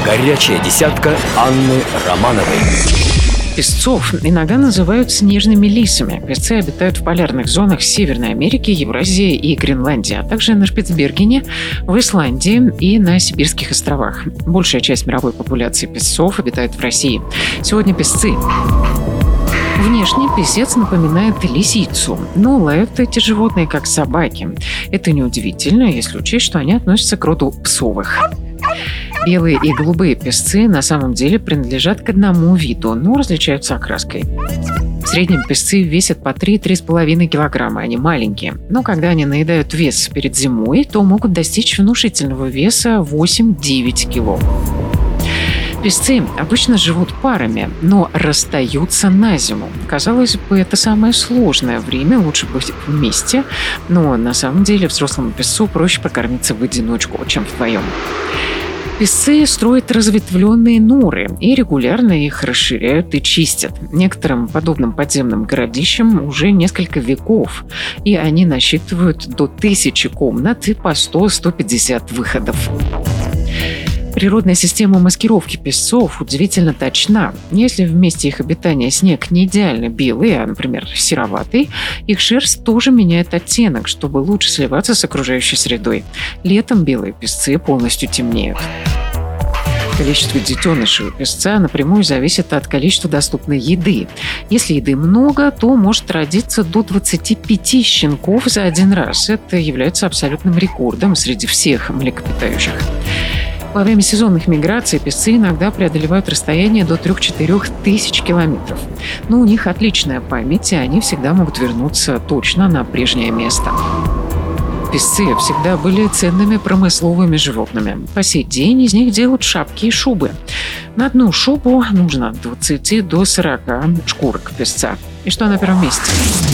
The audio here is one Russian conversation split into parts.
Горячая десятка Анны Романовой. Песцов иногда называют снежными лисами. Песцы обитают в полярных зонах Северной Америки, Евразии и Гренландии, а также на Шпицбергене, в Исландии и на Сибирских островах. Большая часть мировой популяции песцов обитает в России. Сегодня песцы. Внешне песец напоминает лисицу, но лают эти животные как собаки. Это неудивительно, если учесть, что они относятся к роду псовых. Белые и голубые песцы на самом деле принадлежат к одному виду, но различаются окраской. В среднем песцы весят по 3-3,5 килограмма, они маленькие. Но когда они наедают вес перед зимой, то могут достичь внушительного веса 8-9 кило. Песцы обычно живут парами, но расстаются на зиму. Казалось бы, это самое сложное время, лучше быть вместе, но на самом деле взрослому песцу проще прокормиться в одиночку, чем вдвоем. Песцы строят разветвленные норы и регулярно их расширяют и чистят. Некоторым подобным подземным городищам уже несколько веков, и они насчитывают до 1000 комнат и по 100-150 выходов. Природная система маскировки песцов удивительно точна. Если в месте их обитания снег не идеально белый, а, например, сероватый, их шерсть тоже меняет оттенок, чтобы лучше сливаться с окружающей средой. Летом белые песцы полностью темнеют. Количество детенышей у песца напрямую зависит от количества доступной еды. Если еды много, то может родиться до 25 щенков за один раз. Это является абсолютным рекордом среди всех млекопитающих. Во время сезонных миграций песцы иногда преодолевают расстояние до 3-4 тысяч километров. Но у них отличная память, и они всегда могут вернуться точно на прежнее место. Песцы всегда были ценными промысловыми животными. По сей день из них делают шапки и шубы. На одну шубу нужно от 20 до 40 шкурок песца. И что на первом месте?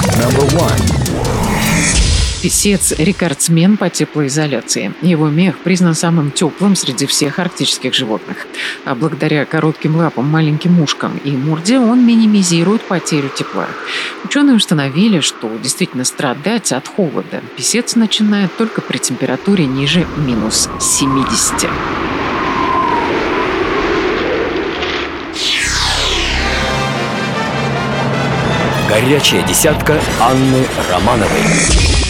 Песец – рекордсмен по теплоизоляции. Его мех признан самым теплым среди всех арктических животных. А благодаря коротким лапам, маленьким ушкам и морде он минимизирует потерю тепла. Ученые установили, что действительно страдать от холода песец начинает только при температуре ниже минус 70. Горячая десятка Анны Романовой.